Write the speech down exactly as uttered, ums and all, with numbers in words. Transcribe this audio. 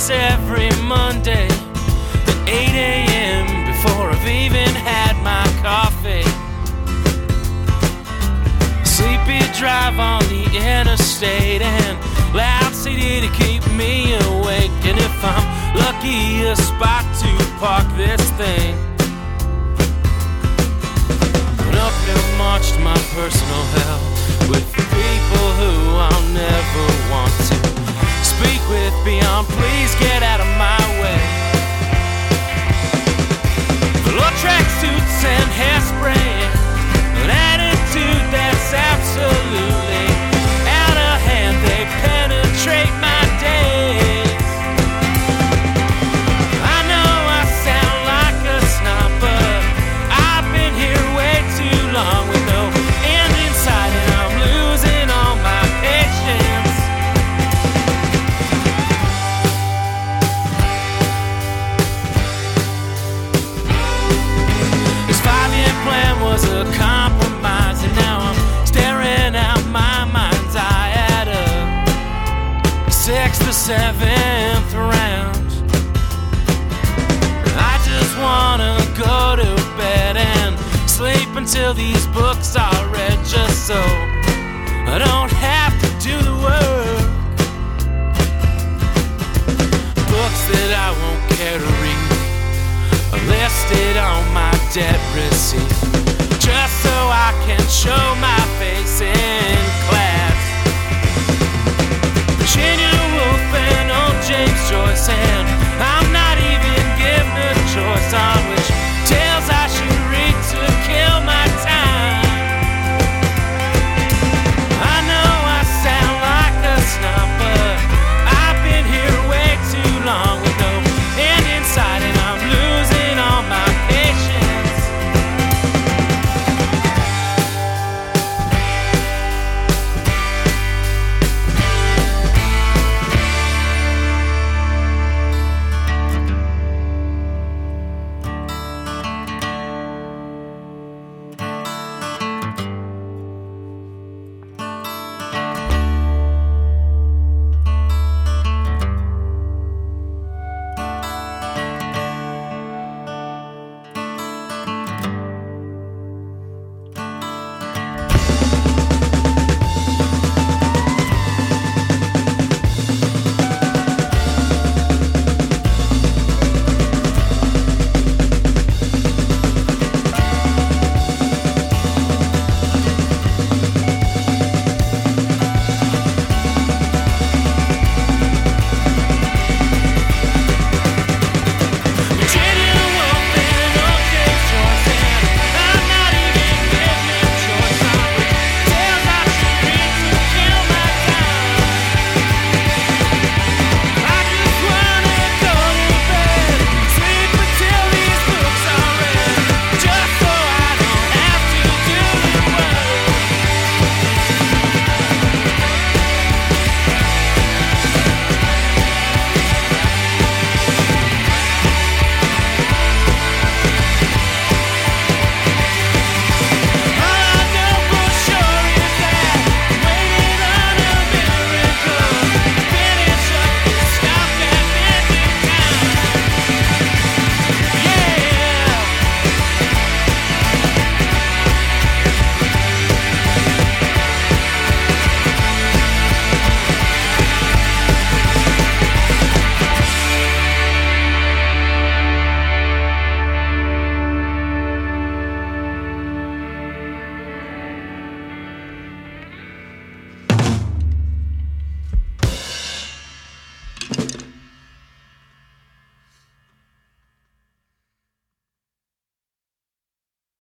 office every Monday at eight a.m. before I've even had my coffee. Sleepy drive on the interstate and loud C D to keep me awake. And if I'm lucky, a spot to park this thing. Put up and march to my personal hell with the people who I'll never want to speak with beyond. Please get out of my way. Low track suits and hairspray, an attitude that's absolutely out of hand. They penetrate my days. I know I sound like a snob, but I've been here way too long with no end in sight, and I'm losing all my patience. This five-year plan was a compromise, and now I'm staring out my mind's eye at a sixth or seventh round. I just wanna go to bed and sleep until these books are read, just so I don't have to do the work. Books that I won't care to read are listed on my debt receipt, just so I can show my face in